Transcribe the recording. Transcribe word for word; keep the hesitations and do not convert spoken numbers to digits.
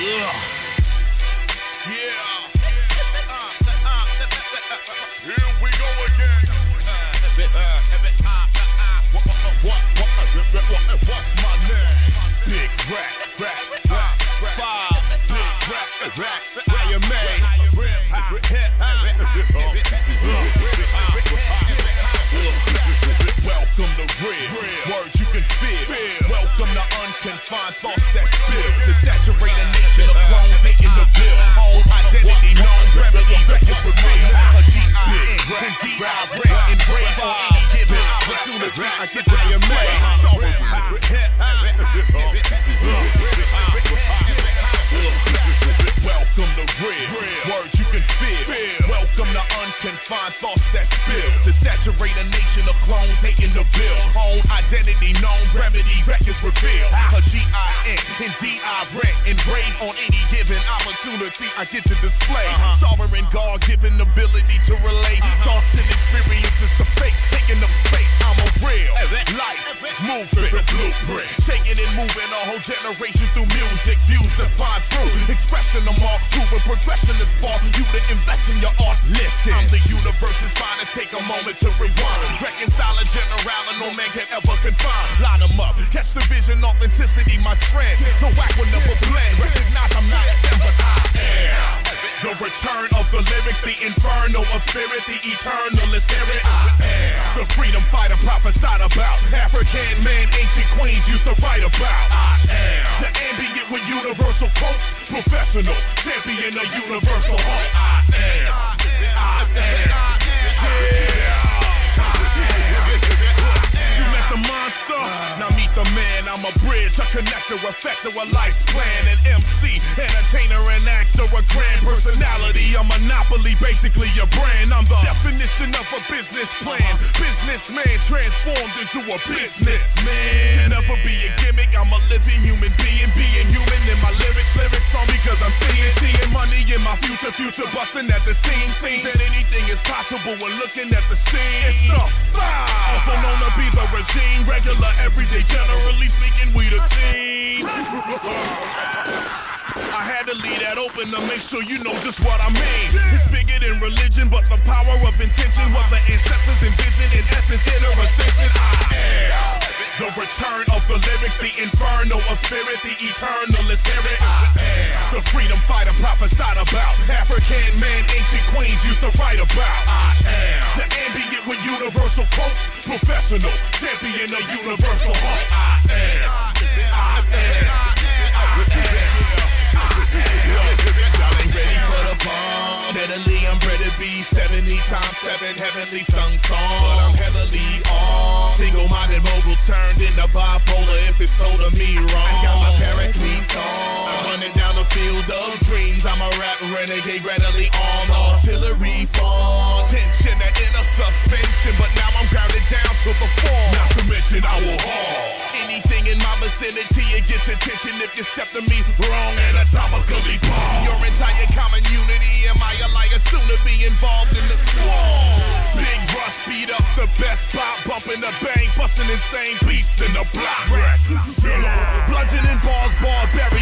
Yeah. Here we go again. What's my name? Big Rap, Rap, Rap, Five, Big Rap, Rap, I am made. Welcome to Red, words you can feel. Welcome to unconfined thoughts that spill to saturate a nation of clones hating the bill. Home identity known, remedy records reveal. A G I N, D I red, engraved on any given opportunity. I get to be made. Welcome to Red, words you can feel. Welcome to unconfined thoughts that spill to saturate a nation of clones hating the bill. Own identity known, remedy records reveal. A G I N, indeed I rent, engraved on any given opportunity I get to display. Sovereign God given ability to relate thoughts and experiences to face, taking up space. I'm a real life movement blueprint, shaking and moving a whole generation through music. Views defined through expression of mark, proven progression to spark you to invest in your art. Listen, I'm the universe's finest. Take a moment to rewind, reconcile a general and no man can ever confine. Line them up, catch the vision, authenticity, my trend. The whack will never blend. Recognize I'm not them, but I am. The return of the lyrics, the inferno of spirit, the eternalist spirit. I am the freedom fighter prophesied about. African man, ancient queens used to write about. I am the ambient with universal quotes, professional champion of universal heart. I am. I am. Yeah. You met the monster, now meet the man. I'm a bridge, a connector, effector, a life's plan. An M C, entertainer, an actor, a grand personality, a monopoly, basically a brand. I'm the definition of a business plan. Businessman transformed into a businessman. Can never be a gimmick, I'm a living human being. Being human in my lyrics, lyrics on me cause I'm seeing, seeing money in my future, future busting at the scene. Seems that anything is possible when looking at the scene. It's the five, also known to be the regime. Regular, everyday, generally speaking, we the team. I had to leave that open to make sure you know just what I mean. It's bigger than religion, but the power of intention, what the ancestors envision, in essence, inner ascension. I am the return of the lyrics, the inferno of spirit, the eternalist spirit. I am the freedom fighter prophesied about. African man, ancient queens used to write about. I am the ambient with universal quotes, professional champion of universal heart. I am. I am. I am. Y'all ain't ready for the bomb. Steadily I'm ready to be seventy times seven heavenly sung song. But I'm heavily on. Single-minded mogul turned into bipolar if it's so to me wrong. I got my paracletes on. I'm running down the field of dreams. I'm a rap renegade, readily armed. Artillery form. Tension and inner suspension. But now I'm grounded down to the form. Not to mention I will haul anything in my vicinity. It gets attention if you step to me wrong. Anatomically bomb your entire community. Am I a liar soon to be involved in the swarm? Big Russ beat up the best pop, bumping the bang, busting insane beast in the block. Bludgeoning balls, barbaric.